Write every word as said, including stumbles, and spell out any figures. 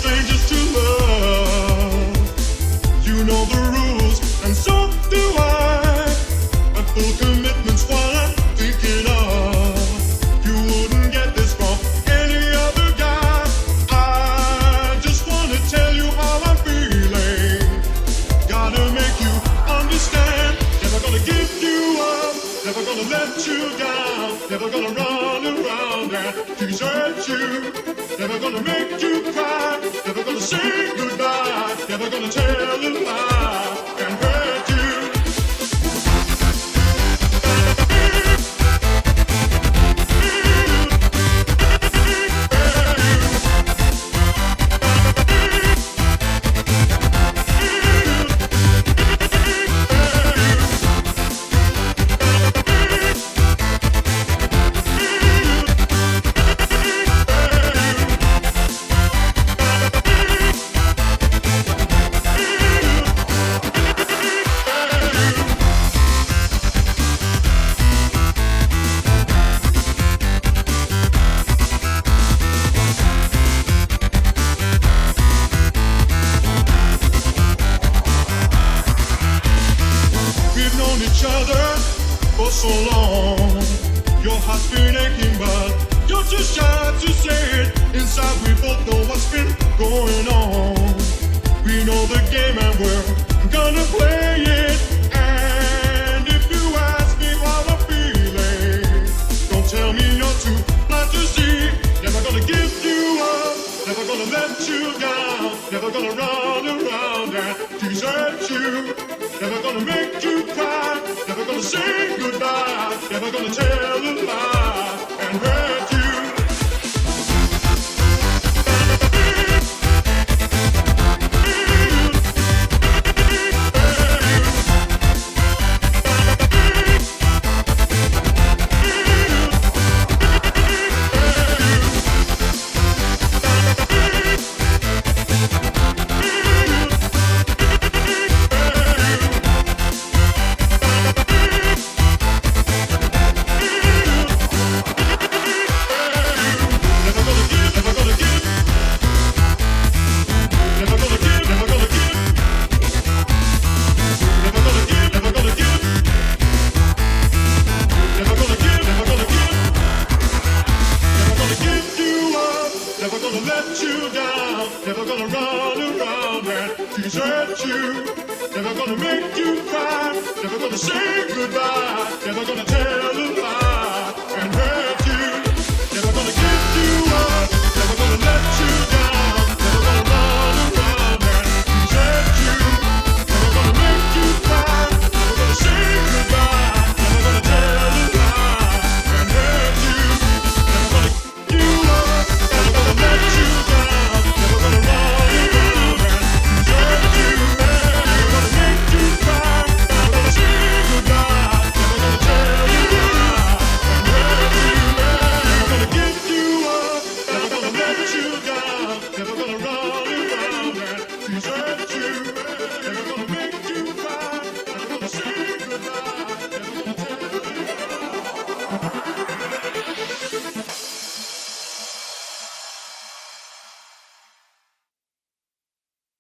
strangers to love. You know the rules, and so do I. A full commitment's what I'm thinking of. You wouldn't get this from any other guy. I just wanna tell you how I'm feeling. Gotta make you understand. Never gonna give you up. Never gonna let you down. Never gonna run around and desert you. Never gonna make you cry. Never gonna say goodbye. Never gonna tell a lie and hurt you. Each other for so long. Your heart's been aching, but you're too shy to say it. Inside we both know what's been going on. We know the game and we're gonna play it. And if you ask me how I'm feeling, don't tell me you're too blind to see. Never gonna give you up. Never gonna let you down. Never gonna run around and desert you. Never gonna make you cry. Never gonna say goodbye. Never gonna tell a lie and hurt you. Never gonna let you down. Never gonna run around and desert you. Never gonna make you cry. Never gonna say goodbye. Never gonna tell a lie and hurt.